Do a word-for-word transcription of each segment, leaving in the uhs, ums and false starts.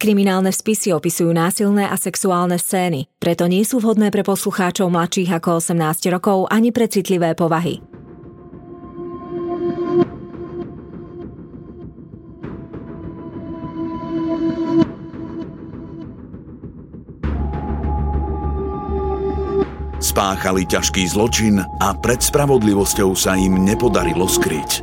Kriminálne spisy opisujú násilné a sexuálne scény, preto nie sú vhodné pre poslucháčov mladších ako osemnásť rokov ani pre citlivé povahy. Spáchali ťažký zločin a pred spravodlivosťou sa im nepodarilo skryť.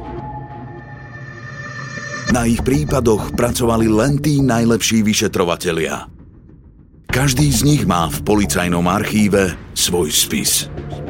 Na ich prípadoch pracovali len tí najlepší vyšetrovatelia. Každý z nich má v policajnom archíve svoj spis.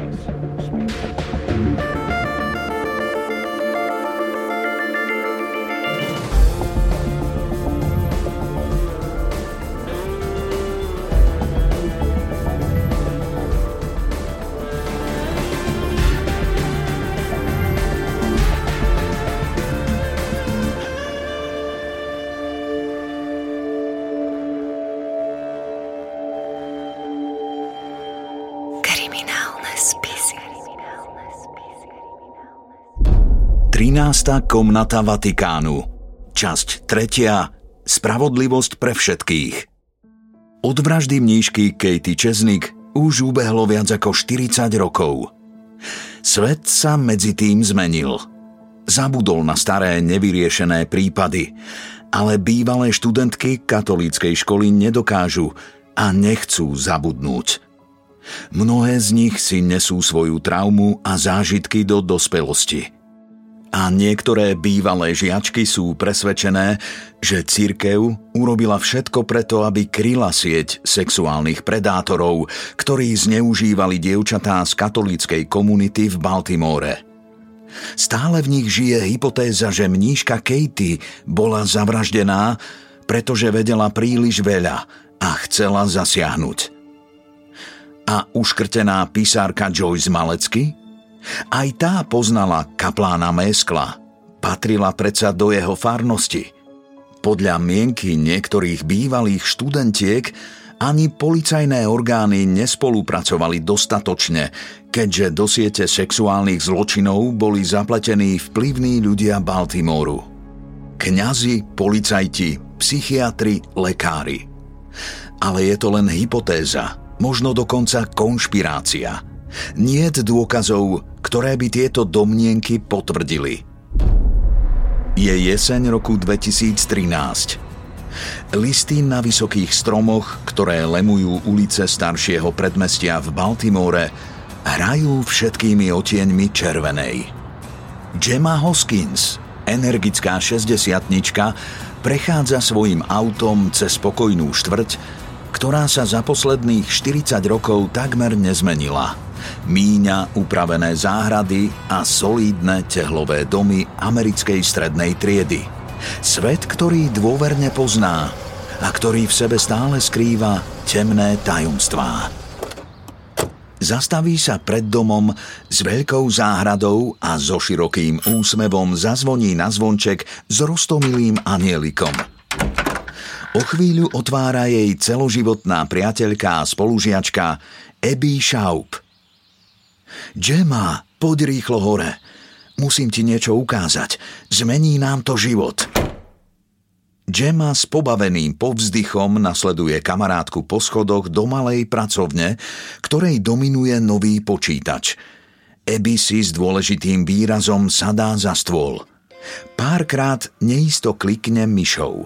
trinásta komnata Vatikánu. Časť tretia. Spravodlivosť pre všetkých. Od vraždy mníšky Katie Chesnick už ubehlo viac ako štyridsať rokov. Svet sa medzi tým zmenil. Zabudol na staré nevyriešené prípady, ale bývalé študentky katolíckej školy nedokážu a nechcú zabudnúť. Mnohé z nich si nesú svoju traumu a zážitky do dospelosti. A niektoré bývalé žiačky sú presvedčené, že cirkev urobila všetko preto, aby kryla sieť sexuálnych predátorov, ktorí zneužívali dievčatá z katolíckej komunity v Baltimore. Stále v nich žije hypotéza, že mníška Katie bola zavraždená, pretože vedela príliš veľa a chcela zasiahnuť. A uškrtená pisárka Joyce Malecky? Aj tá poznala kaplána Méskla. Patrila predsa do jeho farnosti. Podľa mienky niektorých bývalých študentiek ani policajné orgány nespolupracovali dostatočne, keďže do siete sexuálnych zločinov boli zapletení vplyvní ľudia Baltimoru. Kňazi, policajti, psychiatri, lekári. Ale je to len hypotéza, možno dokonca konšpirácia. Niet dôkazov, ktoré by tieto domnienky potvrdili. Je jeseň roku dvetisíctrinásť. Listy na vysokých stromoch, ktoré lemujú ulice staršieho predmestia v Baltimore, hrajú všetkými odtieňmi červenej. Gemma Hoskins, energická šesťdesiatnička, prechádza svojim autom cez spokojnú štvrť, ktorá sa za posledných štyridsať rokov takmer nezmenila. Míňa upravené záhrady a solídne tehlové domy americkej strednej triedy. Svet, ktorý dôverne pozná a ktorý v sebe stále skrýva temné tajomstvá. Zastaví sa pred domom s veľkou záhradou a so širokým úsmevom zazvoní na zvonček s roztomilým anielikom. O chvíľu otvára jej celoživotná priateľka a spolužiačka Abby Schaub. Gemma, poď rýchlo hore. Musím ti niečo ukázať. Zmení nám to život. Gemma s pobaveným povzdychom nasleduje kamarátku po schodoch do malej pracovne, ktorej dominuje nový počítač. Abby si s dôležitým výrazom sadá za stôl. Párkrát neisto klikne myšou.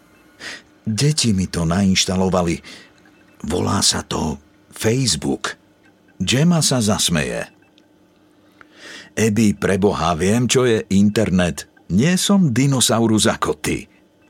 Deti mi to nainštalovali. Volá sa to Facebook. Gemma sa zasmeje. Abby, preboha, viem, čo je internet. Nie som dinosaurus ako ty.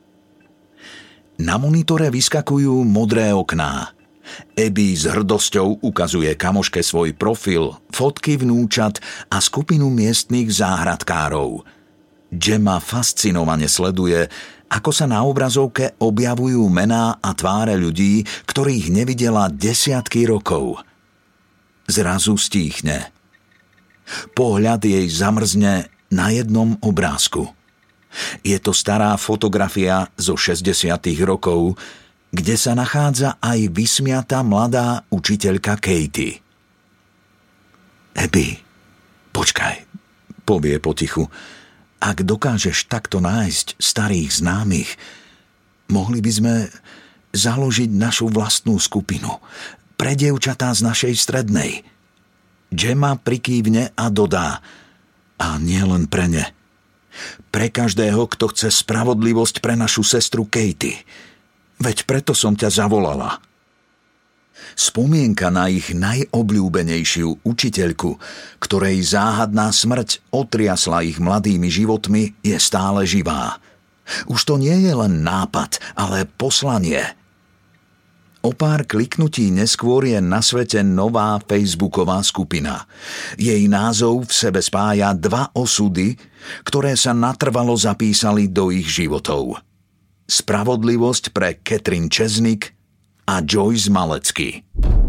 Na monitore vyskakujú modré okná. Abby s hrdosťou ukazuje kamoške svoj profil, fotky vnúčat a skupinu miestnych záhradkárov. Gemma fascinovane sleduje, ako sa na obrazovke objavujú mená a tváre ľudí, ktorých nevidela desiatky rokov. Zrazu stíchne. Pohľad jej zamrzne na jednom obrázku. Je to stará fotografia zo šesťdesiatych rokov, kde sa nachádza aj vysmiatá mladá učiteľka Katie. Abby, počkaj, povie potichu. Ak dokážeš takto nájsť starých známych, mohli by sme... založiť našu vlastnú skupinu pre dievčatá z našej strednej. Gemma prikývne a dodá: a nie len pre ne. Pre každého, kto chce spravodlivosť pre našu sestru Katie. Veď preto som ťa zavolala. Spomienka na ich najobľúbenejšiu učiteľku, ktorej záhadná smrť otriasla ich mladými životmi, je stále živá. Už to nie je len nápad, ale poslanie. O pár kliknutí neskôr je na svete nová facebooková skupina. Jej názov v sebe spája dva osudy, ktoré sa natrvalo zapísali do ich životov. Spravodlivosť pre Catherine Chesnick a Joyce Malecky.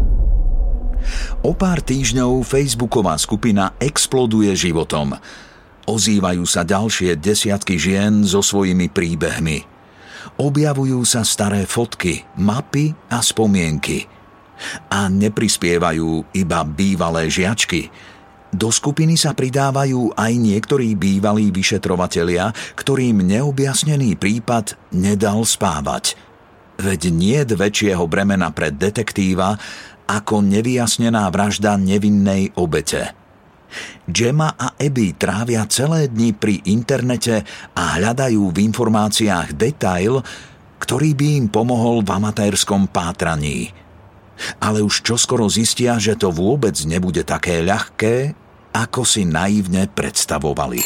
O pár týždňov facebooková skupina exploduje životom. Ozývajú sa ďalšie desiatky žien so svojimi príbehmi. Objavujú sa staré fotky, mapy a spomienky. A neprispievajú iba bývalé žiačky. Do skupiny sa pridávajú aj niektorí bývalí vyšetrovatelia, ktorým neobjasnený prípad nedal spávať. Veď niet väčšieho bremena pre detektíva ako nevyjasnená vražda nevinnej obete. Gemma a Abby trávia celé dni pri internete a hľadajú v informáciách detail, ktorý by im pomohol v amatérskom pátraní. Ale už čoskoro zistia, že to vôbec nebude také ľahké, ako si naivne predstavovali.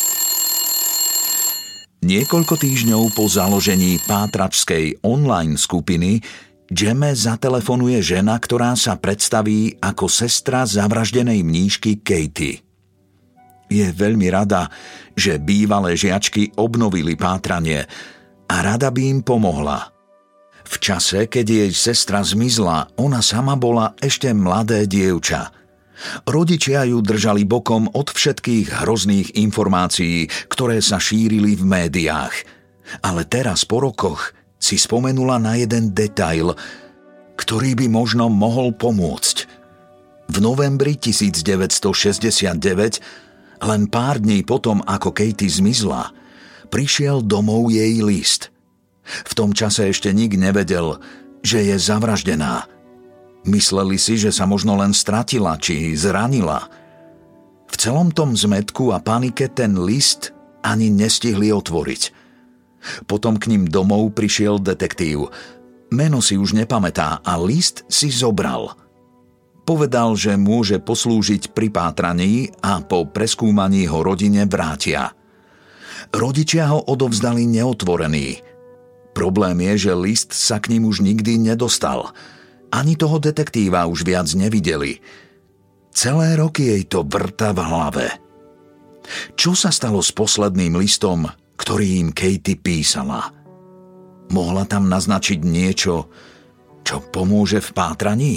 Niekoľko týždňov po založení pátračskej online skupiny Gemme zatelefonuje žena, ktorá sa predstaví ako sestra zavraždenej mníšky Katie. Je veľmi rada, že bývalé žiačky obnovili pátranie a rada by im pomohla. V čase, keď jej sestra zmizla, ona sama bola ešte mladé dievča. Rodičia ju držali bokom od všetkých hrozných informácií, ktoré sa šírili v médiách. Ale teraz po rokoch si spomenula na jeden detail, ktorý by možno mohol pomôcť. V novembri devätnásťstošesťdesiatdeväť, len pár dní potom, ako Katie zmizla, prišiel domov jej list. V tom čase ešte nik nevedel, že je zavraždená. Mysleli si, že sa možno len stratila či zranila. V celom tom zmätku a panike ten list ani nestihli otvoriť. Potom k ním domov prišiel detektív. Meno si už nepamätá a list si zobral. Povedal, že môže poslúžiť pri pátraní a po preskúmaní ho rodine vrátia. Rodičia ho odovzdali neotvorený. Problém je, že list sa k ním už nikdy nedostal. Ani toho detektíva už viac nevideli. Celé roky jej to vrta v hlave. Čo sa stalo s posledným listom, ktorý im Katie písala? Mohla tam naznačiť niečo, čo pomôže v pátraní?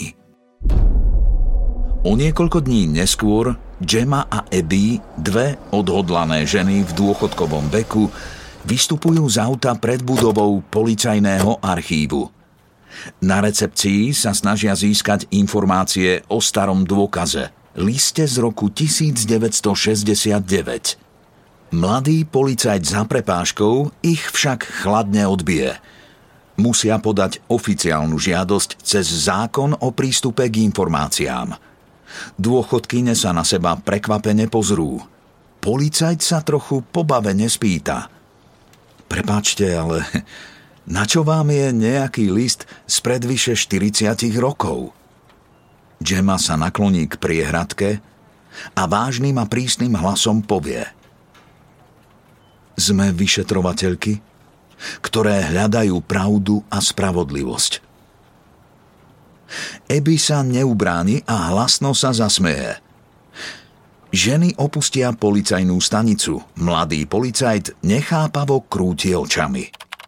O niekoľko dní neskôr Gemma a Abby, dve odhodlané ženy v dôchodkovom veku, vystupujú z auta pred budovou policajného archívu. Na recepcii sa snažia získať informácie o starom dôkaze, liste z roku devätnásťstošesťdesiatdeväť. Mladý policajt za prepážkou ich však chladne odbije. Musia podať oficiálnu žiadosť cez zákon o prístupe k informáciám. Dôchodkyne sa na seba prekvapene pozrú. Policajt sa trochu pobavene spýta: prepáčte, ale na čo vám je nejaký list spred vyše štyridsať rokov? Gemma sa nakloní k priehradke a vážnym a prísnym hlasom povie: sme vyšetrovateľky, ktoré hľadajú pravdu a spravodlivosť. Abby sa neubráni a hlasno sa zasmeje. Ženy opustia policajnú stanicu. Mladý policajt nechápavo krúti očami.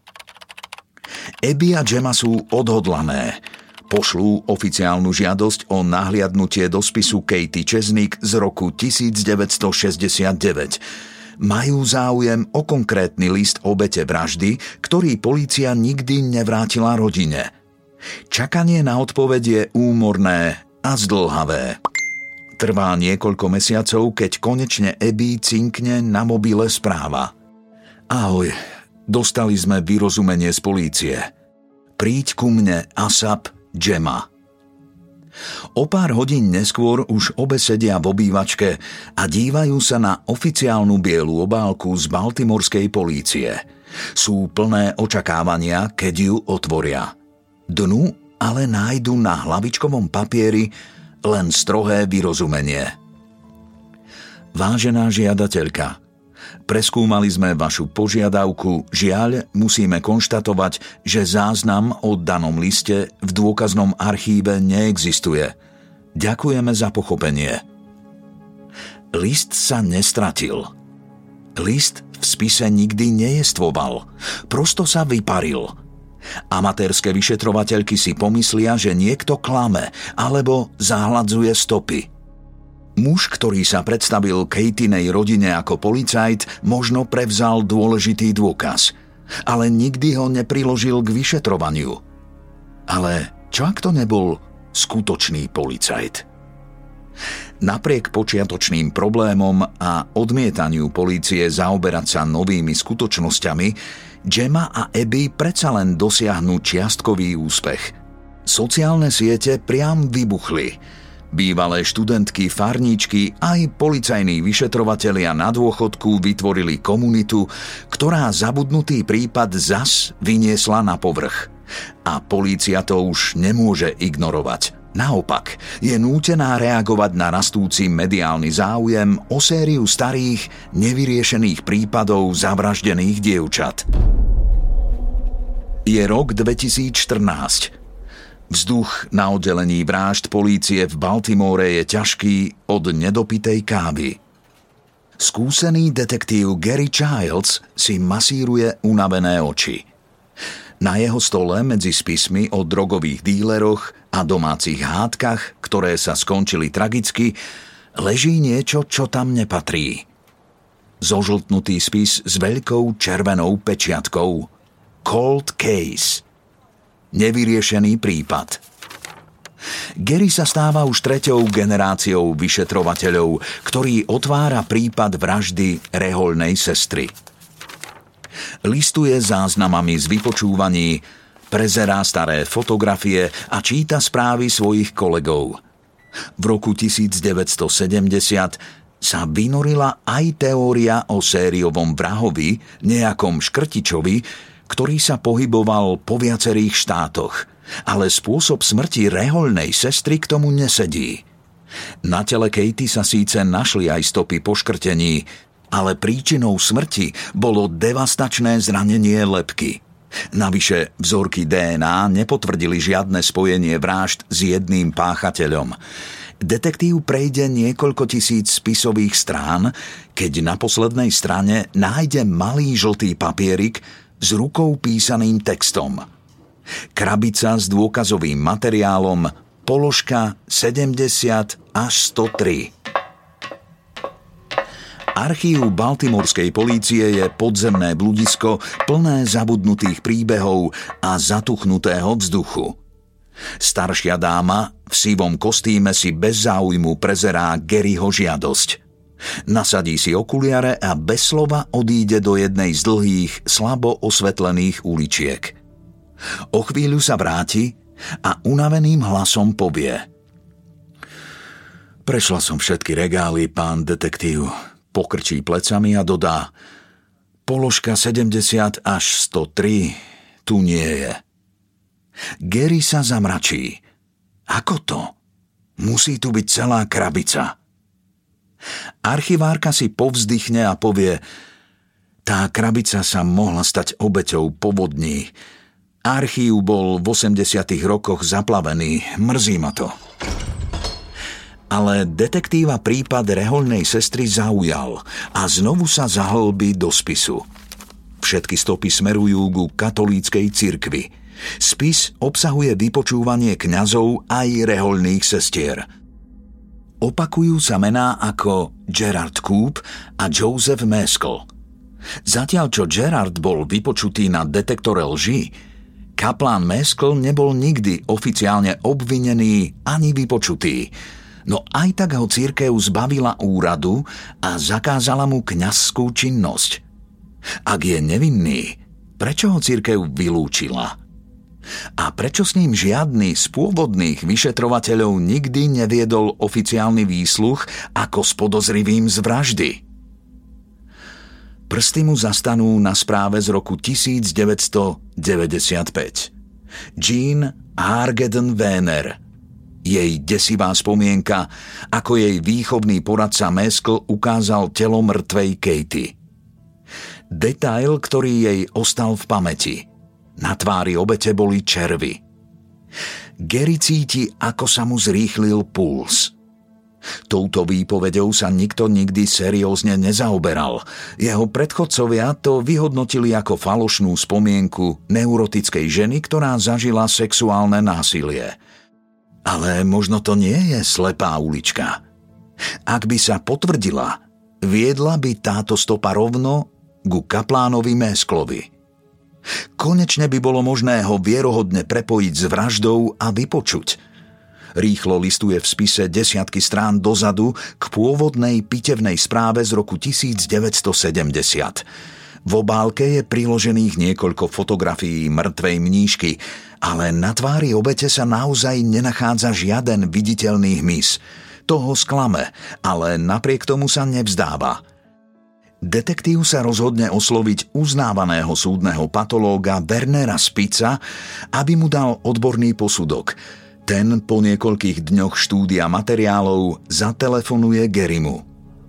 Abby a Gemma sú odhodlané. Pošlú oficiálnu žiadosť o nahliadnutie do spisu Katie Chesnick z roku devätnásťstošesťdesiatdeväť. Majú záujem o konkrétny list obete vraždy, ktorý polícia nikdy nevrátila rodine. Čakanie na odpoveď je úmorné a zdĺhavé. Trvá niekoľko mesiacov, keď konečne Abby cinkne na mobile správa: ahoj, dostali sme vyrozumenie z polície. Príď ku mne, ASAP, Gemma. O pár hodín neskôr už obe sedia v obývačke a dívajú sa na oficiálnu bielu obálku z baltimorskej polície. Sú plné očakávania, keď ju otvoria. Dnu ale nájdu na hlavičkovom papieri len strohé vyrozumenie. Vážená žiadateľka, preskúmali sme vašu požiadavku, žiaľ, musíme konštatovať, že záznam o danom liste v dôkaznom archíve neexistuje. Ďakujeme za pochopenie. List sa nestratil. List v spise nikdy nejestvoval. Prosto sa vyparil. Amatérske vyšetrovateľky si pomyslia, že niekto klame alebo zahladzuje stopy. Muž, ktorý sa predstavil Katinej rodine ako policajt, možno prevzal dôležitý dôkaz, ale nikdy ho nepriložil k vyšetrovaniu. Ale čo ak to nebol skutočný policajt? Napriek počiatočným problémom a odmietaniu polície zaoberať sa novými skutočnosťami, Gemma a Abby predsa len dosiahnu čiastkový úspech. Sociálne siete priam vybuchli. Bývalé študentky, farníčky aj policajní vyšetrovatelia na dôchodku vytvorili komunitu, ktorá zabudnutý prípad zas vyniesla na povrch. A polícia to už nemôže ignorovať. Naopak, je nútená reagovať na rastúci mediálny záujem o sériu starých, nevyriešených prípadov zavraždených dievčat. Je rok dvetisícštrnásť. Vzduch na oddelení vrážd polície v Baltimore je ťažký od nedopitej kávy. Skúsený detektív Gary Childs si masíruje unavené oči. Na jeho stole medzi spismi o drogových díleroch a domácich hádkach, ktoré sa skončili tragicky, leží niečo, čo tam nepatrí. Zožltnutý spis s veľkou červenou pečiatkou. Cold case. Nevyriešený prípad. Gary sa stáva už treťou generáciou vyšetrovateľov, ktorý otvára prípad vraždy rehoľnej sestry. Listuje záznamami z vypočúvaní, prezerá staré fotografie a číta správy svojich kolegov. V roku devätnásťstosedemdesiat sa vynorila aj teória o sériovom vrahovi, nejakom Škrtičovi, ktorý sa pohyboval po viacerých štátoch, ale spôsob smrti rehoľnej sestry k tomu nesedí. Na tele Katy sa síce našli aj stopy poškrtení, ale príčinou smrti bolo devastačné zranenie lebky. Navyše vzorky dé en á nepotvrdili žiadne spojenie vražd s jedným páchateľom. Detektív prejde niekoľko tisíc spisových strán, keď na poslednej strane nájde malý žltý papierik s rukou písaným textom. Krabica s dôkazovým materiálom, položka sedemdesiat až sto tri. Archív baltimorskej polície je podzemné bludisko plné zabudnutých príbehov a zatuchnutého vzduchu. Staršia dáma v sivom kostýme si bez záujmu prezerá Garyho žiadosť. Nasadí si okuliare a bez slova odíde do jednej z dlhých, slabo osvetlených uličiek. O chvíľu sa vráti a unaveným hlasom povie: Prešla som všetky regály, pán detektív. Pokrčí plecami a dodá: položka sedemdesiat až sto tri tu nie je. Gary sa zamračí. Ako to? Musí tu byť celá krabica. Archivárka si povzdychne a povie: tá krabica sa mohla stať obeťou povodní. Archív bol v osemdesiatych rokoch zaplavený. Mrzí ma to. Ale detektíva prípad rehoľnej sestry zaujal a znovu sa zahlbí do spisu. Všetky stopy smerujú ku katolíckej cirkvi. Spis obsahuje vypočúvanie kňazov aj rehoľných sestier. Opakujú sa mená ako Gerard Coop a Joseph Maskell. Zatiaľ čo Gerard bol vypočutý na detektore lži, kaplán Maskell nebol nikdy oficiálne obvinený ani vypočutý. No aj tak ho cirkev zbavila úradu a zakázala mu kňazskú činnosť. Ak je nevinný, prečo ho cirkev vylúčila? prečo s ním žiadny z pôvodných vyšetrovateľov nikdy neviedol oficiálny výsluch ako s podozrivým z vraždy? Prsty mu zastanú na správe z roku devätnásťstodeväťdesiatpäť. Jean Hargeden Wenner. Jej desivá spomienka, ako jej výchovný poradca Maskell ukázal telo mŕtvej Katie. Detail, ktorý jej ostal v pamäti. Na tvári obete boli červy. Gary cíti, ako sa mu zrýchlil puls. Touto výpovedou sa nikto nikdy seriózne nezaoberal. Jeho predchodcovia to vyhodnotili ako falošnú spomienku neurotickej ženy, ktorá zažila sexuálne násilie. Ale možno to nie je slepá ulička. Ak by sa potvrdila, viedla by táto stopa rovno ku kaplánovi Masklovi. Konečne by bolo možné ho vierohodne prepojiť s vraždou a vypočuť. Rýchlo listuje v spise desiatky strán dozadu k pôvodnej pitevnej správe z roku devätnásťstosedemdesiat. V obálke je priložených niekoľko fotografií mŕtvej mníšky, ale na tvári obete sa naozaj nenachádza žiaden viditeľný hmyz. To ho sklame, ale napriek tomu sa nevzdáva. Detektív sa rozhodne osloviť uznávaného súdneho patológa Wernera Spitza, aby mu dal odborný posudok. Ten po niekoľkých dňoch štúdia materiálov zatelefonuje Garymu.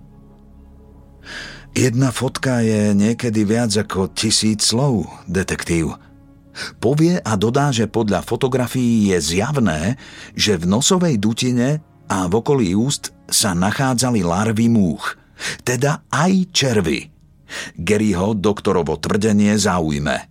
Jedna fotka je niekedy viac ako tisíc slov, detektív. Povie a dodá, že podľa fotografií je zjavné, že v nosovej dutine a v okolí úst sa nachádzali larvy múch, teda aj červy. Garyho doktorovo tvrdenie zaujme.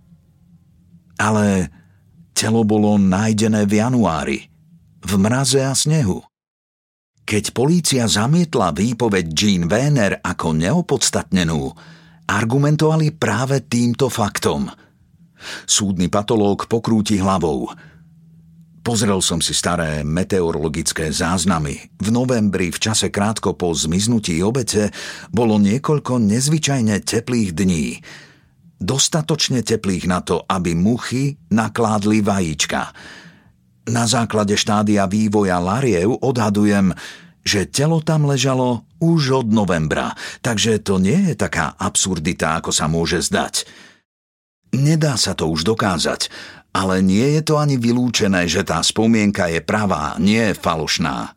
Ale telo bolo nájdené v januári, v mraze a snehu. Keď polícia zamietla výpoveď Jean Wenner ako neopodstatnenú, argumentovali práve týmto faktom. Súdny patológ pokrúti hlavou. Pozrel som si staré meteorologické záznamy. V novembri, v čase krátko po zmiznutí obete, bolo niekoľko nezvyčajne teplých dní. Dostatočne teplých na to, aby muchy nakládli vajíčka. Na základe štádia vývoja lariev odhadujem, že telo tam ležalo už od novembra, takže to nie je taká absurdita, ako sa môže zdať. Nedá sa to už dokázať, ale nie je to ani vylúčené, že tá spomienka je pravá, nie je falošná.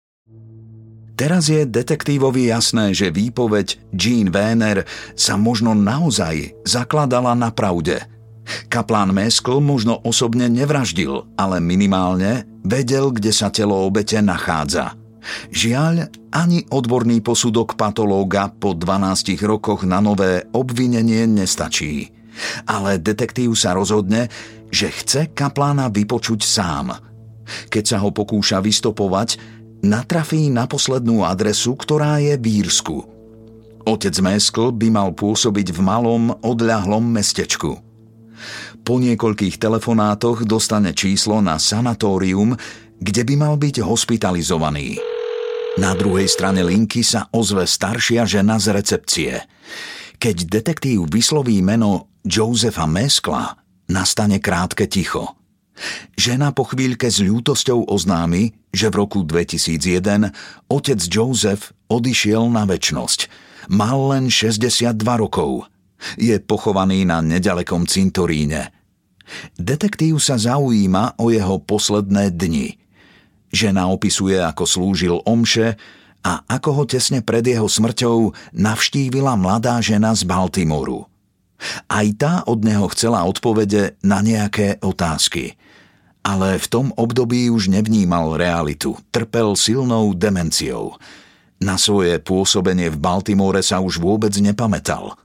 Teraz je detektívovi jasné, že výpoveď Jean Wenner sa možno naozaj zakladala na pravde. Kaplán Maskell možno osobne nevraždil, ale minimálne vedel, kde sa telo obete nachádza. Žiaľ, ani odborný posudok patológa po dvanástich rokoch na nové obvinenie nestačí. Ale detektív sa rozhodne, že chce kaplána vypočuť sám. Keď sa ho pokúša vystopovať, natrafí na poslednú adresu, ktorá je v Írsku. Otec Maskell by mal pôsobiť v malom, odľahlom mestečku. Po niekoľkých telefonátoch dostane číslo na sanatórium, kde by mal byť hospitalizovaný. Na druhej strane linky sa ozve staršia žena z recepcie. Keď detektív vysloví meno Josepha Maskella, nastane krátke ticho. Žena po chvíľke s ľútosťou oznámi, že v roku dvetisícjeden otec Joseph odišiel na večnosť. Mal len šesťdesiatdva rokov. Je pochovaný na nedalekom cintoríne. Detektív sa zaujíma o jeho posledné dni. Žena opisuje, ako slúžil omše a ako ho tesne pred jeho smrťou navštívila mladá žena z Baltimoru. Aj tá od neho chcela odpovede na nejaké otázky. Ale v tom období už nevnímal realitu, trpel silnou demenciou. Na svoje pôsobenie v Baltimore sa už vôbec nepamätal.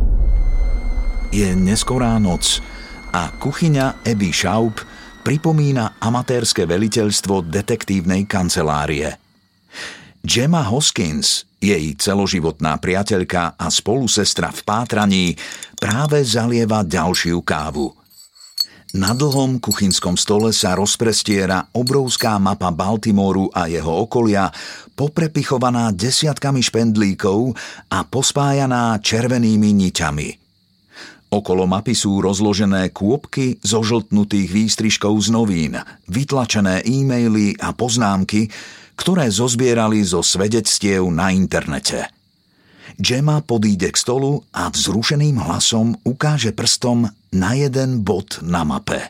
Je neskorá noc a kuchyňa Abby Schaub pripomína amatérske veliteľstvo detektívnej kancelárie. Gemma Hoskins, jej celoživotná priateľka a spolusestra v pátraní, práve zalieva ďalšiu kávu. Na dlhom kuchynskom stole sa rozprestiera obrovská mapa Baltimoru a jeho okolia, poprepichovaná desiatkami špendlíkov a pospájaná červenými niťami. Okolo mapy sú rozložené kôpky zožltnutých výstrižkov z novín, vytlačené e-maily a poznámky, ktoré zozbierali zo svedectiev na internete. Gemma podíde k stolu a vzrušeným hlasom ukáže prstom na jeden bod na mape.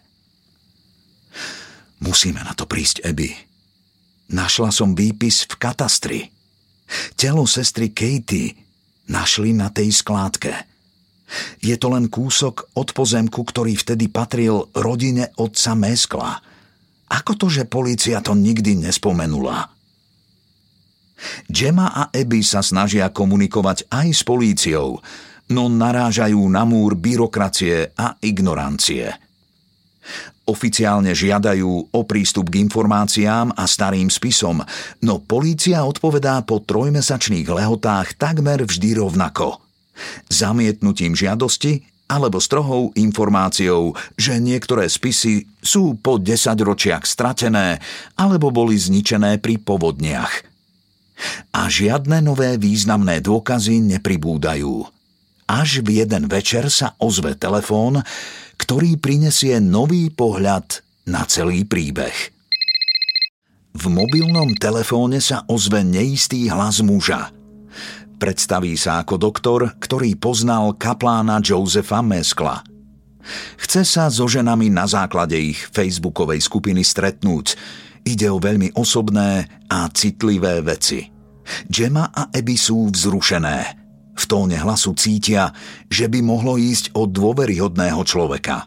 Musíme na to prísť, Abby. Našla som výpis v katastri. Telo sestry Katie našli na tej skládke. Je to len kúsok od pozemku, ktorý vtedy patril rodine otca Meskla. Ako to, že polícia to nikdy nespomenula? Gemma a Abby sa snažia komunikovať aj s políciou, no narážajú na múr byrokracie a ignorancie. Oficiálne žiadajú o prístup k informáciám a starým spisom, no polícia odpovedá po trojmesačných lehotách takmer vždy rovnako. Zamietnutím žiadosti alebo strohou informáciou, že niektoré spisy sú po desaťročiach stratené alebo boli zničené pri povodniach. A žiadne nové významné dôkazy nepribúdajú. Až v jeden večer sa ozve telefón, ktorý prinesie nový pohľad na celý príbeh. V mobilnom telefóne sa ozve neistý hlas muža. Predstaví sa ako doktor, ktorý poznal kaplána Josepha Meskla. Chce sa so ženami na základe ich facebookovej skupiny stretnúť. Ide o veľmi osobné a citlivé veci. Gemma a Abby sú vzrušené. V tóne hlasu cítia, že by mohlo ísť o dôveryhodného človeka.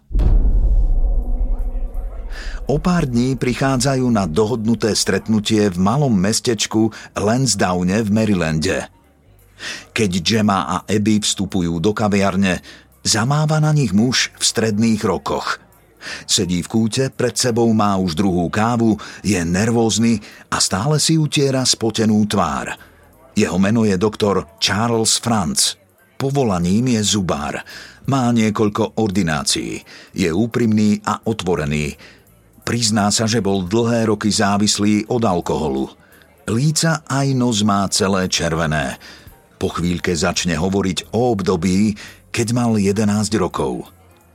O pár dní prichádzajú na dohodnuté stretnutie v malom mestečku Lansdowne v Marylande. Keď Gemma a Abby vstupujú do kaviarne, zamáva na nich muž v stredných rokoch. Sedí v kúte, pred sebou má už druhú kávu, je nervózny a stále si utiera spotenú tvár. Jeho meno je doktor Charles Franz. Povolaním je zubár. Má niekoľko ordinácií. Je úprimný a otvorený. Prizná sa, že bol dlhé roky závislý od alkoholu. Líca aj nos má celé červené. Po chvíľke začne hovoriť o období, keď mal jedenásť rokov.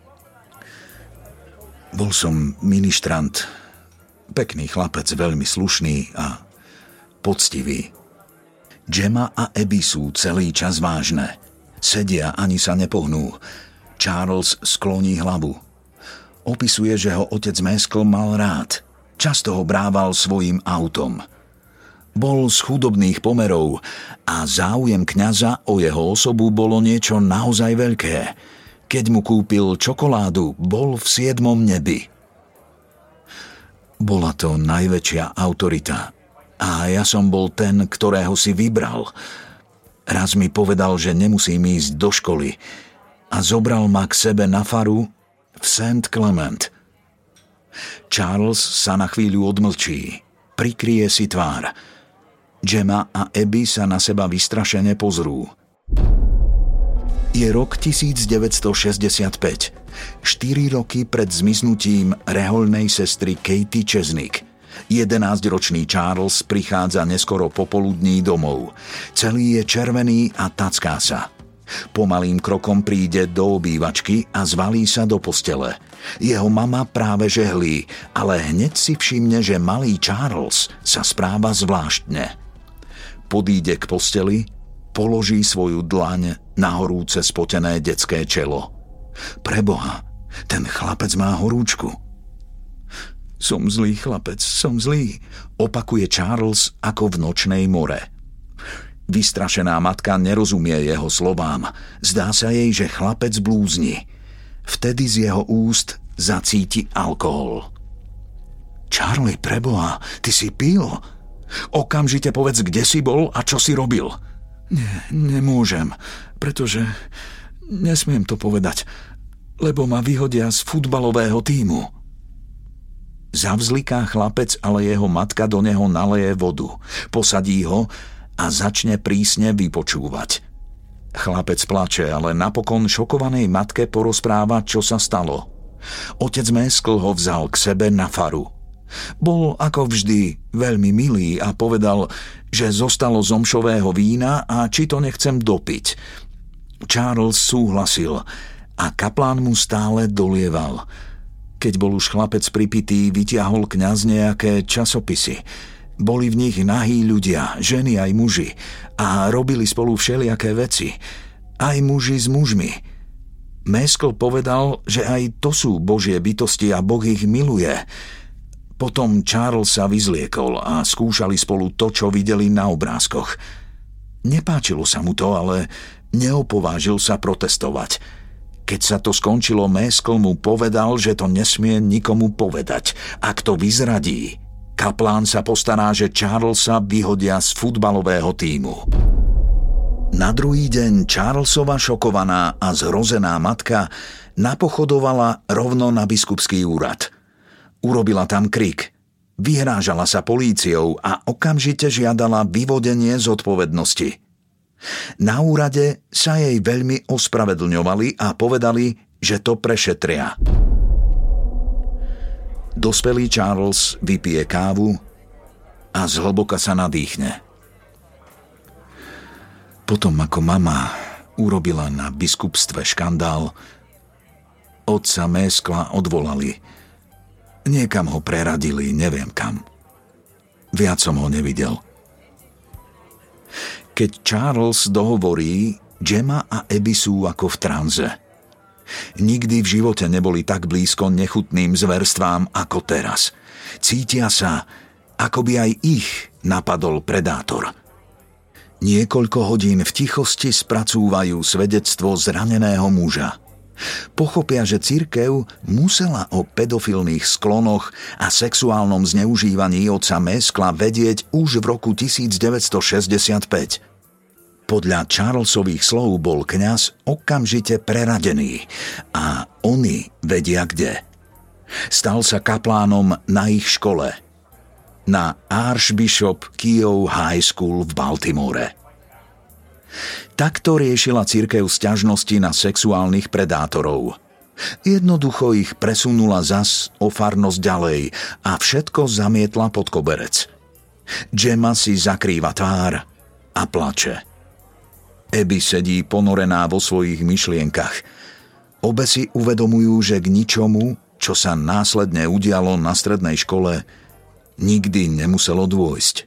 Bol som ministrant. Pekný chlapec, veľmi slušný a poctivý. Gemma a Abby sú celý čas vážne. Sedia, ani sa nepohnú. Charles skloní hlavu. Opisuje, že ho otec Meskl mal rád. Často ho brával svojím autom. Bol z chudobných pomerov a záujem kňaza o jeho osobu bolo niečo naozaj veľké. Keď mu kúpil čokoládu, bol v siedmom nebi. Bola to najväčšia autorita a ja som bol ten, ktorého si vybral. Raz mi povedal, že nemusím ísť do školy a zobral ma k sebe na faru v Saint Clement. Charles sa na chvíľu odmlčí, prikryje si tvár. Gemma a Abby sa na seba vystrašene pozrú. Je rok devätnásťstošesťdesiatpäť, štyri roky pred zmiznutím rehoľnej sestry Katie Chesnick. jedenásťročný Charles prichádza neskoro popoludní domov. Celý je červený a tacká sa. Pomalým krokom príde do obývačky a zvalí sa do postele. Jeho mama práve žehlí, ale hneď si všimne, že malý Charles sa správa zvláštne. Podíde k posteli, položí svoju dlaň na horúce spotené detské čelo. Preboha, ten chlapec má horúčku. Som zlý chlapec, som zlý, opakuje Charles ako v nočnej more. Vystrašená matka nerozumie jeho slovám. Zdá sa jej, že chlapec blúzni. Vtedy z jeho úst zacíti alkohol. Charlie, preboha, ty si pil? Okamžite povedz, kde si bol a čo si robil. Nie, nemôžem, pretože nesmiem to povedať, lebo ma vyhodia z futbalového tímu. Zavzliká chlapec, ale jeho matka do neho naleje vodu, posadí ho a začne prísne vypočúvať. Chlapec plače, ale napokon šokovanej matke porozpráva, čo sa stalo. Otec Meskl ho vzal k sebe na faru. Bol ako vždy veľmi milý a povedal, že zostalo zomšového vína a či to nechcem dopiť. Charles súhlasil a kaplán mu stále dolieval. Keď bol už chlapec pripitý, vytiahol kňaz nejaké časopisy. Boli v nich nahí ľudia, ženy aj muži, a robili spolu všelijaké veci. Aj muži s mužmi. Méskl povedal, že aj to sú Božie bytosti a Boh ich miluje. Potom Charles sa vyzliekol a skúšali spolu to, čo videli na obrázkoch. Nepáčilo sa mu to, ale neopovážil sa protestovať. Keď sa to skončilo, Méskl mu povedal, že to nesmie nikomu povedať. Ak to vyzradí, kaplán sa postará, že Charlesa vyhodia z futbalového tímu. Na druhý deň Charlesova šokovaná a zhrozená matka napochodovala rovno na biskupský úrad. Urobila tam krik, vyhrážala sa políciou a okamžite žiadala vyvodenie zodpovednosti. Na úrade sa jej veľmi ospravedlňovali a povedali, že to prešetria. Dospelý Charles vypije kávu a zhlboka sa nadýchne. Potom, ako mama urobila na biskupstve škandál, otca Méskla odvolali. Niekam ho preradili, neviem kam. Viac som ho nevidel. Keď Charles dohovorí, Gemma a Abby sú ako v tranze. Nikdy v živote neboli tak blízko nechutným zverstvám ako teraz. Cítia sa, ako by aj ich napadol predátor. Niekoľko hodín v tichosti spracúvajú svedectvo zraneného muža. Pochopia, že cirkev musela o pedofilných sklonoch a sexuálnom zneužívaní otca Méskla vedieť už v roku devätnásťstošesťdesiatpäť. Podľa Charlesových slov bol kňaz okamžite preradený a oni vedia kde. Stal sa kaplánom na ich škole, na Archbishop Keough High School v Baltimore. Takto riešila cirkev sťažnosti na sexuálnych predátorov. Jednoducho ich presunula zas o farnosť ďalej a všetko zamietla pod koberec. Gemma si zakrýva tvár a plače. Abby sedí ponorená vo svojich myšlienkach. Obe si uvedomujú, že k ničomu, čo sa následne udialo na strednej škole, nikdy nemuselo dôjsť.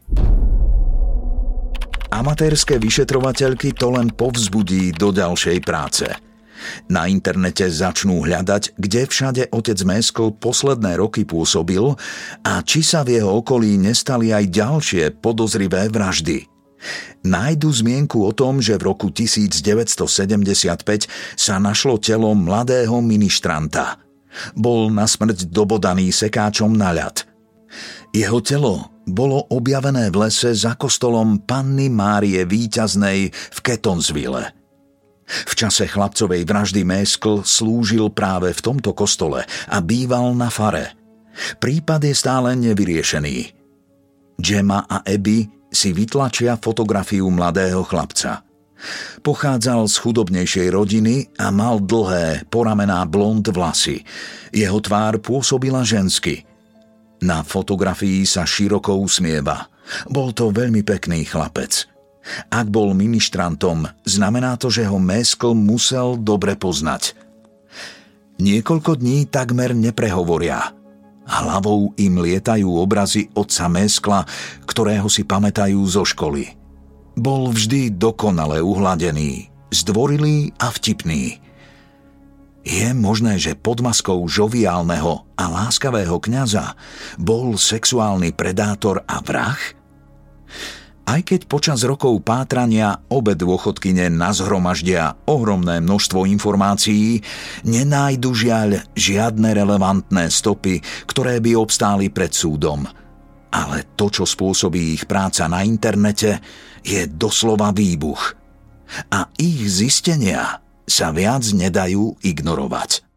Amatérske vyšetrovateľky to len povzbudí do ďalšej práce. Na internete začnú hľadať, kde všade otec Méskl posledné roky pôsobil a či sa v jeho okolí nestali aj ďalšie podozrivé vraždy. Nájdu zmienku o tom, že v roku devätnásťstosedemdesiatpäť sa našlo telo mladého ministranta. Bol na smrť dobodaný sekáčom na ľad. Jeho telo bolo objavené v lese za kostolom Panny Márie Víťaznej v Catonsville. V čase chlapcovej vraždy Méskl slúžil práve v tomto kostole a býval na fare. Prípad je stále nevyriešený. Gemma a Abby si vytlačia fotografiu mladého chlapca. Pochádzal z chudobnejšej rodiny a mal dlhé, poramená blond vlasy. Jeho tvár pôsobila žensky. Na fotografii sa široko usmieva. Bol to veľmi pekný chlapec. Ak bol ministrantom, znamená to, že ho Méskl musel dobre poznať. Niekoľko dní takmer neprehovoria. Hlavou im lietajú obrazy otca Méskla, ktorého si pamätajú zo školy. Bol vždy dokonale uhladený, zdvorilý a vtipný. Je možné, že pod maskou žoviálneho a láskavého kňaza bol sexuálny predátor a vrah? Aj keď počas rokov pátrania obe dôchodkyne nazhromaždia ohromné množstvo informácií, nenájdu žiaľ žiadne relevantné stopy, ktoré by obstáli pred súdom. Ale to, čo spôsobí ich práca na internete, je doslova výbuch. A ich zistenia sa viac nedajú ignorovať.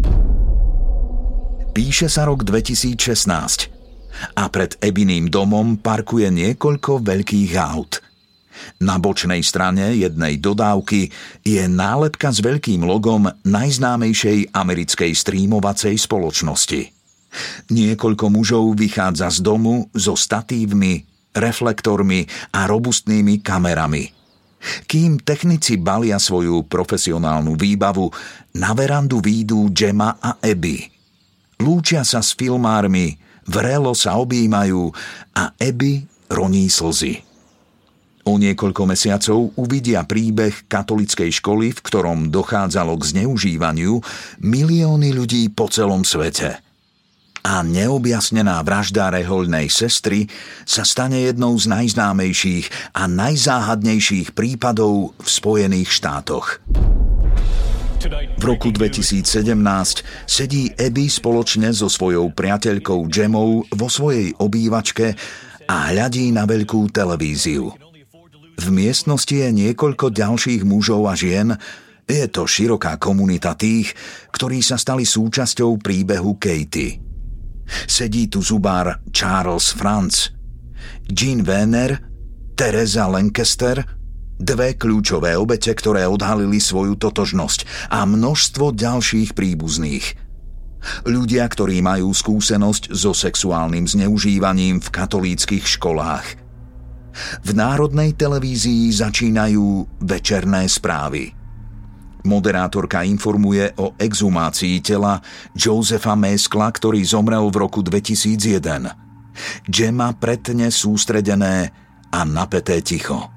Píše sa rok dvetisícšestnásť. A pred Abbyným domom parkuje niekoľko veľkých aut. Na bočnej strane jednej dodávky je nálepka s veľkým logom najznámejšej americkej streamovacej spoločnosti. Niekoľko mužov vychádza z domu so statívmi, reflektormi a robustnými kamerami. Kým technici balia svoju profesionálnu výbavu, na verandu výjdu Gemma a Abby. Lúčia sa s filmármi, vrelo sa objímajú a Abby roní slzy. O niekoľko mesiacov uvidia príbeh katolíckej školy, v ktorom dochádzalo k zneužívaniu milióny ľudí po celom svete. A neobjasnená vražda rehoľnej sestry sa stane jednou z najznámejších a najzáhadnejších prípadov v Spojených štátoch. V roku dvetisícsedemnásť sedí Abby spoločne so svojou priateľkou Gemmou vo svojej obývačke a hľadí na veľkú televíziu. V miestnosti je niekoľko ďalších mužov a žien. Je to široká komunita tých, ktorí sa stali súčasťou príbehu Katie. Sedí tu zubár Charles Franz, Jean Wenner, Teresa Lancaster, dve kľúčové obete, ktoré odhalili svoju totožnosť a množstvo ďalších príbuzných. Ľudia, ktorí majú skúsenosť so sexuálnym zneužívaním v katolíckych školách. V národnej televízii začínajú večerné správy. Moderátorka informuje o exhumácii tela Josepha Maskella, ktorý zomrel v roku dvetisícjeden. Gemma pretne sústredené a napäté ticho.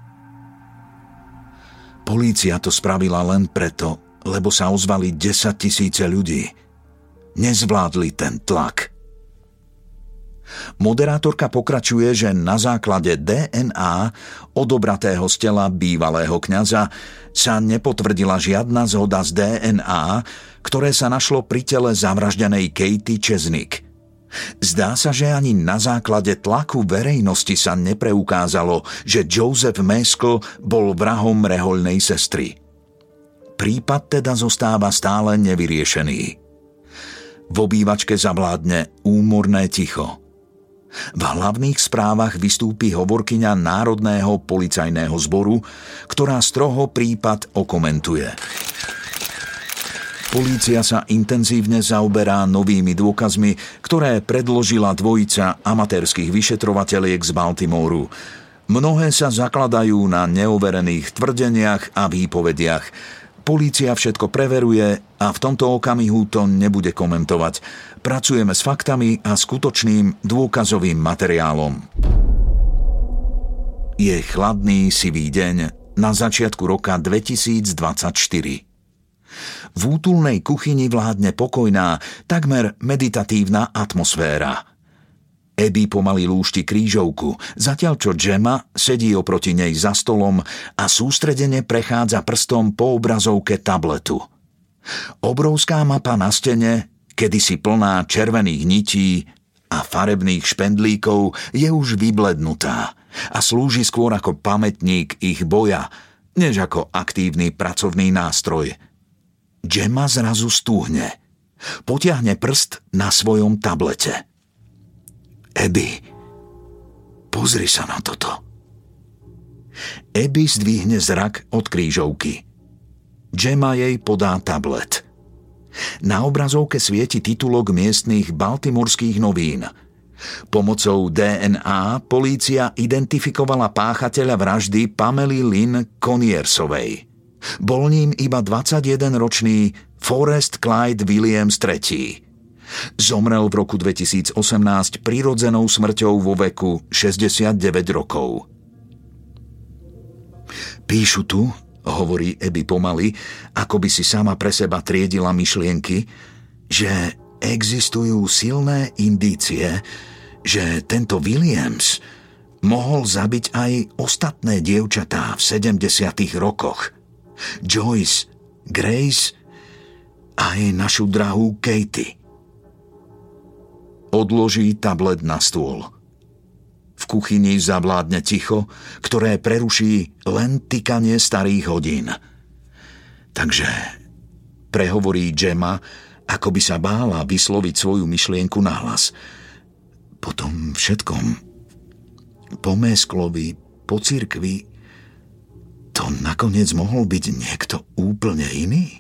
Polícia to spravila len preto, lebo sa ozvali desaťtisíce ľudí. Nezvládli ten tlak. Moderátorka pokračuje, že na základe dé en á odobratého z tela bývalého kňaza sa nepotvrdila žiadna zhoda z dé en á, ktoré sa našlo pri tele zavraždenej Katie Chesnick. Zdá sa, že ani na základe tlaku verejnosti sa nepreukázalo, že Joseph Maskell bol vrahom rehoľnej sestry. Prípad teda zostáva stále nevyriešený. V obývačke zavládne úmorné ticho. V hlavných správach vystúpi hovorkyňa Národného policajného zboru, ktorá stroho prípad okomentuje. Polícia sa intenzívne zaoberá novými dôkazmi, ktoré predložila dvojica amatérskych vyšetrovateliek z Baltimoru. Mnohé sa zakladajú na neoverených tvrdeniach a výpovediach. Polícia všetko preveruje a v tomto okamihu to nebude komentovať. Pracujeme s faktami a skutočným dôkazovým materiálom. Je chladný sivý deň na začiatku roka dvetisícdvadsaťštyri. V útulnej kuchyni vládne pokojná, takmer meditatívna atmosféra. Abby pomaly lúšti krížovku, zatiaľ čo Gemma sedí oproti nej za stolom a sústredene prechádza prstom po obrazovke tabletu. Obrovská mapa na stene, kedysi plná červených nití a farebných špendlíkov, je už vyblednutá a slúži skôr ako pamätník ich boja, než ako aktívny pracovný nástroj. Gemma zrazu stúhne. Potiahne prst na svojom tablete. Abby, pozri sa na toto. Abby zdvihne zrak od krížovky. Gemma jej podá tablet. Na obrazovke svieti titulok miestnych baltimorských novín. Pomocou dé en á polícia identifikovala páchateľa vraždy Pamely Lynn Conyers-ovej. Bol ním iba dvadsaťjedenročný Forrest Clyde Williams tretí. Zomrel v roku dvetisícosemnásť prirodzenou smrťou vo veku šesťdesiatdeväť rokov. Píšu tu, hovorí Abby pomaly, ako by si sama pre seba triedila myšlienky, že existujú silné indície, že tento Williams mohol zabiť aj ostatné dievčatá v sedemdesiatych rokoch. Joyce, Grace a aj našu drahú Katie. Odloží tablet na stôl. V kuchyni zavládne ticho, ktoré preruší len tykanie starých hodín. Takže prehovorí Gemma, ako by sa bála vysloviť svoju myšlienku nahlas. Po tom všetkom, po Masklovi, po cirkvi, to nakoniec mohol byť niekto úplne iný?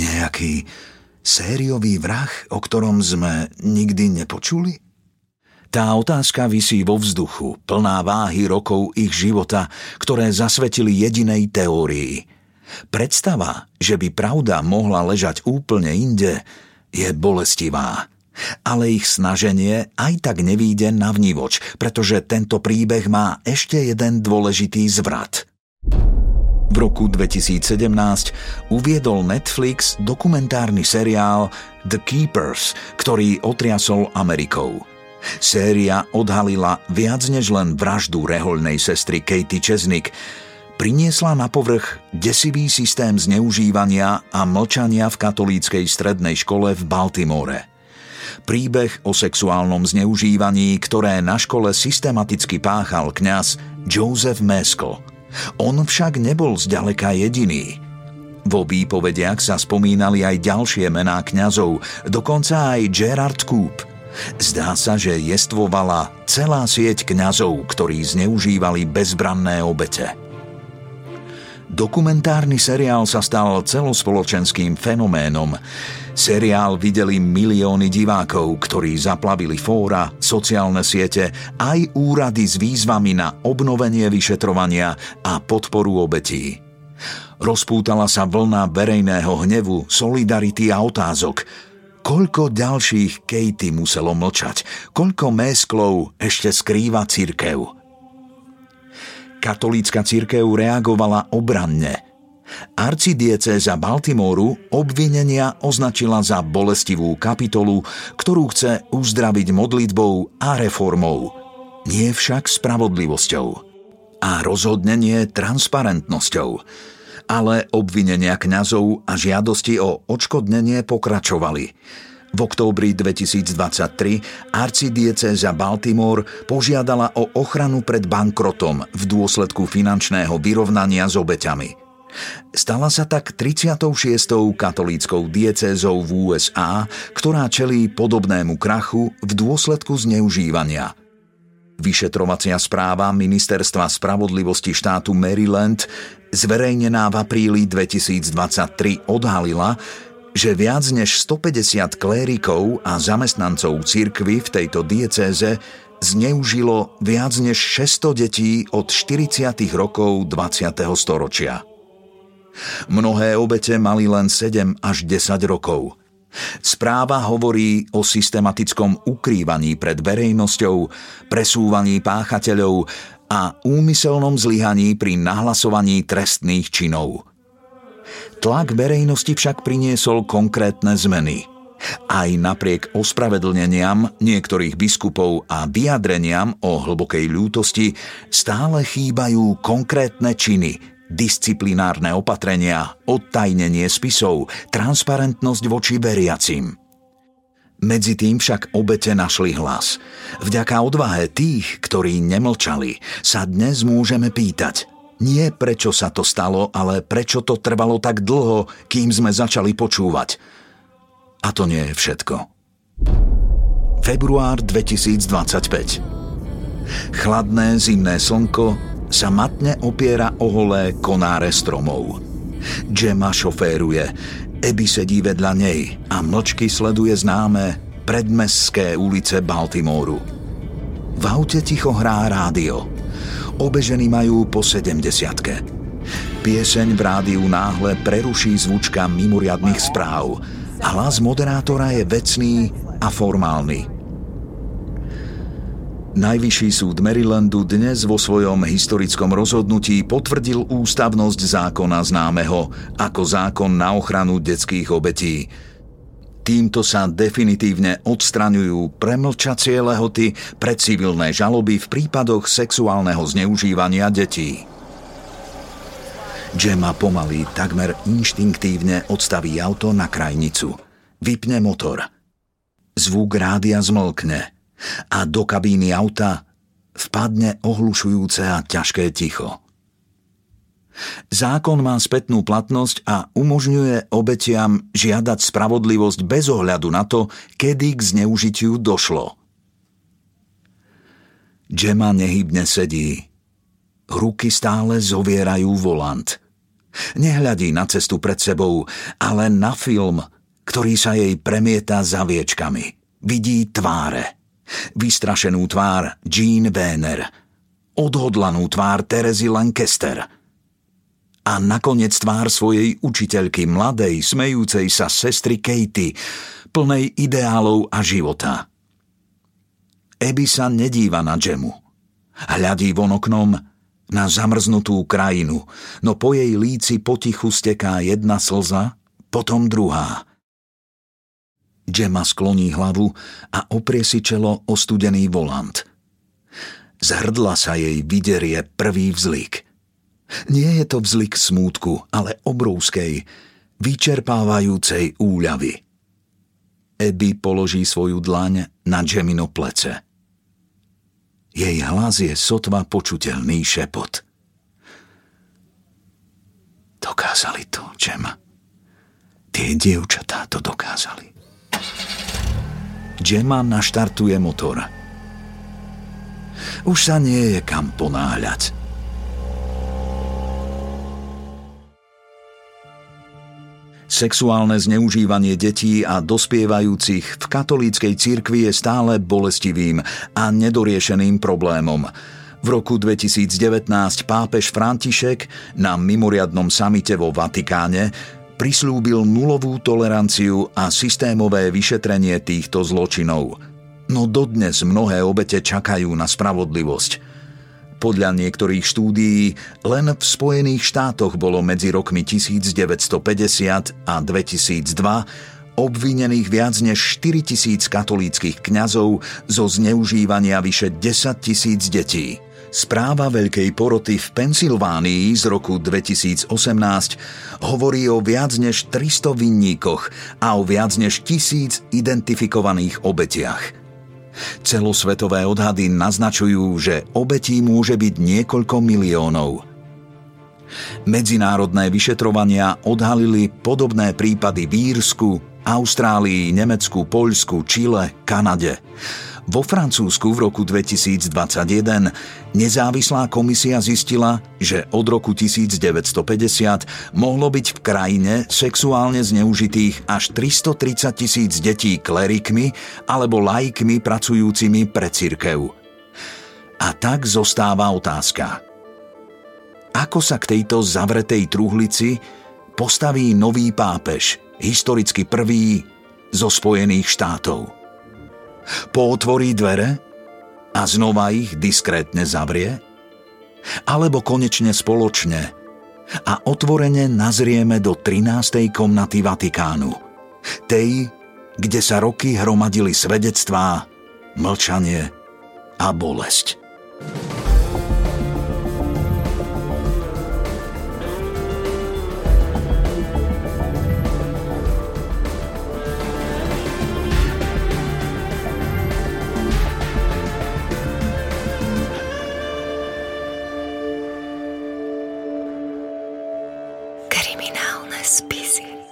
Nejaký sériový vrah, o ktorom sme nikdy nepočuli? Tá otázka visí vo vzduchu, plná váhy rokov ich života, ktoré zasvetili jedinej teórii. Predstava, že by pravda mohla ležať úplne inde, je bolestivá. Ale ich snaženie aj tak nevíde navnívoč, pretože tento príbeh má ešte jeden dôležitý zvrat. V roku dvetisícsedemnásť uviedol Netflix dokumentárny seriál The Keepers, ktorý otriasol Amerikou. Séria odhalila viac než len vraždu rehoľnej sestry Katie Chesnick. Priniesla na povrch desivý systém zneužívania a mlčania v katolíckej strednej škole v Baltimore. Príbeh o sexuálnom zneužívaní, ktoré na škole systematicky páchal kňaz Joseph Maskell. On však nebol zďaleka jediný. Vo výpovediach sa spomínali aj ďalšie mená kňazov, dokonca aj Gerard Coop. Zdá sa, že jestvovala celá sieť kňazov, ktorí zneužívali bezbranné obete. Dokumentárny seriál sa stal celospoločenským fenoménom. Seriál videli milióny divákov, ktorí zaplavili fóra, sociálne siete, aj úrady s výzvami na obnovenie vyšetrovania a podporu obetí. Rozpútala sa vlna verejného hnevu, solidarity a otázok. Koľko ďalších Katie muselo mlčať? Koľko Masklov ešte skrýva cirkev? Katolícka cirkev reagovala obranne. Arcidiecéza Baltimoru obvinenia označila za bolestivú kapitolu, ktorú chce uzdraviť modlitbou a reformou, nie však spravodlivosťou. A rozhodne nie transparentnosťou. Ale obvinenia kňazov a žiadosti o odškodnenie pokračovali. V októbri dvetisícdvadsaťtri arcidiecéza Baltimore požiadala o ochranu pred bankrotom v dôsledku finančného vyrovnania s obeťami. Stala sa tak tridsiatou šiestou katolíckou diecézou v ú es á, ktorá čelí podobnému krachu v dôsledku zneužívania. Vyšetrovacia správa Ministerstva spravodlivosti štátu Maryland, zverejnená v apríli dvetisícdvadsaťtri, odhalila, že viac než stopäťdesiat klérikov a zamestnancov cirkvi v tejto diecéze zneužilo viac než šesťsto detí od štyridsiatych rokov dvadsiateho storočia. Mnohé obete mali len sedem až desať rokov. Správa hovorí o systematickom ukrývaní pred verejnosťou, presúvaní páchateľov a úmyselnom zlyhaní pri nahlasovaní trestných činov. Tlak verejnosti však priniesol konkrétne zmeny. Aj napriek ospravedlneniam niektorých biskupov a vyjadreniam o hlbokej ľútosti stále chýbajú konkrétne činy, disciplinárne opatrenia, odtajnenie spisov, transparentnosť voči veriacim. Medzi tým však obete našli hlas. Vďaka odvahe tých, ktorí nemlčali, sa dnes môžeme pýtať: nie prečo sa to stalo, ale prečo to trvalo tak dlho, kým sme začali počúvať. A to nie je všetko. Február dvetisícdvadsaťpäť. Chladné zimné slnko sa matne opiera o holé konáre stromov. Gemma šoféruje, Abby sedí vedľa nej a mlčky sleduje známe predmestské ulice Baltimoru. V aute ticho hrá rádio. Obe ženy majú po sedemdesiatke. Pieseň v rádiu náhle preruší zvučka mimoriadnych správ. Hlas moderátora je vecný a formálny. Najvyšší súd Marylandu dnes vo svojom historickom rozhodnutí potvrdil ústavnosť zákona známeho ako zákon na ochranu detských obetí. Týmto sa definitívne odstraňujú premlčacie lehoty pre civilné žaloby v prípadoch sexuálneho zneužívania detí. Gemma pomaly, takmer inštinktívne odstaví auto na krajnicu. Vypne motor. Zvuk rádia zmlkne a do kabíny auta vpadne ohlušujúce a ťažké ticho. Zákon má spätnú platnosť a umožňuje obetiam žiadať spravodlivosť bez ohľadu na to, kedy k zneužitiu došlo. Gemma nehybne sedí. Ruky stále zovierajú volant. Nehľadí na cestu pred sebou, ale na film, ktorý sa jej premieta za viečkami. Vidí tváre. vystrašenú tvár Jean Wenner, odhodlanú tvár Terezy Lancaster a nakoniec tvár svojej učiteľky, mladej, smejúcej sa sestry Katie, plnej ideálov a života. Abby sa nedíva na Jemu. Hľadí von oknom na zamrznutú krajinu, no po jej líci potichu steká jedna slza, potom druhá. Gemma skloní hlavu a oprie si čelo o studený volant. Z hrdla sa jej vyderie prvý vzlik. Nie je to vzlik smútku, ale obrovskej, vyčerpávajúcej úľavy. Abby položí svoju dlaň na Jemino plece. Jej hlas je sotva počuteľný šepot. Dokázali to, Gemma. Tie dievčatá to dokázali. Gemma naštartuje motor. Už sa nie je kam ponáhľať. Sexuálne zneužívanie detí a dospievajúcich v katolíckej cirkvi je stále bolestivým a nedoriešeným problémom. V roku dvetisícdevätnásť pápež František na mimoriadnom samite vo Vatikáne prisľúbil nulovú toleranciu a systémové vyšetrenie týchto zločinov. No dodnes mnohé obete čakajú na spravodlivosť. Podľa niektorých štúdií len v Spojených štátoch bolo medzi rokmi devätnásťstopäťdesiat a dvetisícdva obvinených viac než štyritisíc katolíckych kňazov zo zneužívania vyše desaťtisíc detí. Správa Veľkej poroty v Pensylvánii z roku dvetisícosemnásť hovorí o viac než tristo vinníkoch a o viac než tisíc identifikovaných obetiach. Celosvetové odhady naznačujú, že obetí môže byť niekoľko miliónov. Medzinárodné vyšetrovania odhalili podobné prípady v Írsku, Austrálii, Nemecku, Poľsku, Čile, Kanade. Vo Francúzsku v roku dvetisícdvadsaťjeden nezávislá komisia zistila, že od roku devätnásťstopäťdesiat mohlo byť v krajine sexuálne zneužitých až tristotridsať tisíc detí klerikmi alebo laikmi pracujúcimi pre cirkev. A tak zostáva otázka. Ako sa k tejto zavretej truhlici postaví nový pápež, historicky prvý zo Spojených štátov? Pootvorí dvere a znova ich diskrétne zavrie? Alebo konečne spoločne a otvorene nazrieme do trinástej komnaty Vatikánu, tej, kde sa roky hromadili svedectvá, mlčanie a bolesť. Kriminálne spisy.